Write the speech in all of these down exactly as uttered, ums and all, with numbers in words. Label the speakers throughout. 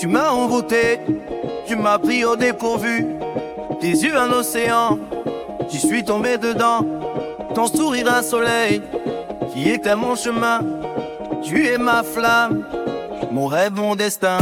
Speaker 1: Tu m'as envoûté, tu m'as pris au dépourvu. Tes yeux un océan, j'y suis tombé dedans. Ton sourire un soleil qui éclaire mon chemin. Tu es ma flamme, mon rêve, mon destin.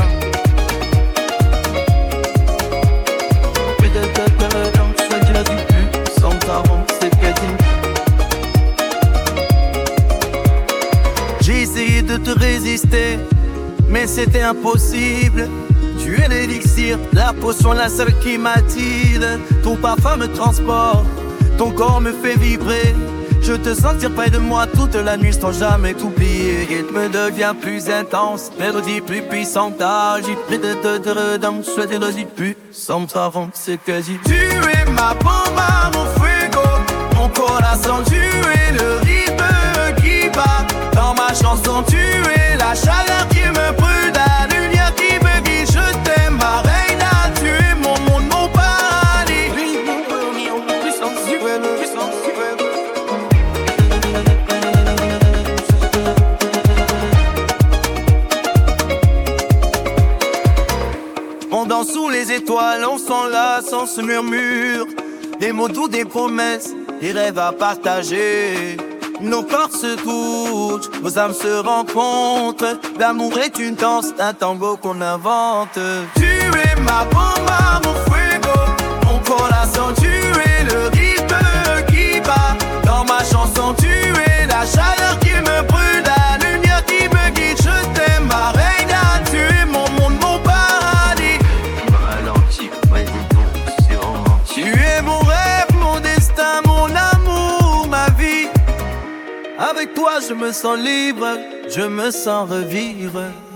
Speaker 1: J'ai essayé de te résister, mais c'était impossible. Tu es l'élixir, la potion, la seule qui m'attire. Ton parfum me transporte, ton corps me fait vibrer. Je te sentir près de moi toute la nuit sans jamais t'oublier. Rythme devient plus intense, mélodie plus puissante. J'ai pris de te de dans cette mélodie puissante avant c'est quasi. Tu es ma bombe, mon fuego, mon corazon. Tu es le rythme qui bat dans ma chanson. Tu es la chaleur qui me brûle, la lumière qui me guide. Je t'aime, ma reina, tu es mon monde, mon paradis. Puissance suprême, puissance suprême. On danse sous les étoiles, on s'enlace, on se murmure. Des mots doux, des promesses, des rêves à partager. Nos corps se touchent, vos âmes se rencontrent. L'amour est une danse, un tango qu'on invente. Tu es ma bomba, mon fuego, mon corazon. Tu es le rythme qui bat dans ma chanson. Tu es la chaleur qui me brûle, la lumière qui me guide. Je t'aime, ma reina, tu es mon monde, mon paradis. Tu es mon rêve, mon destin, mon amour, ma vie. Avec toi je me sens libre, je me sens revivre.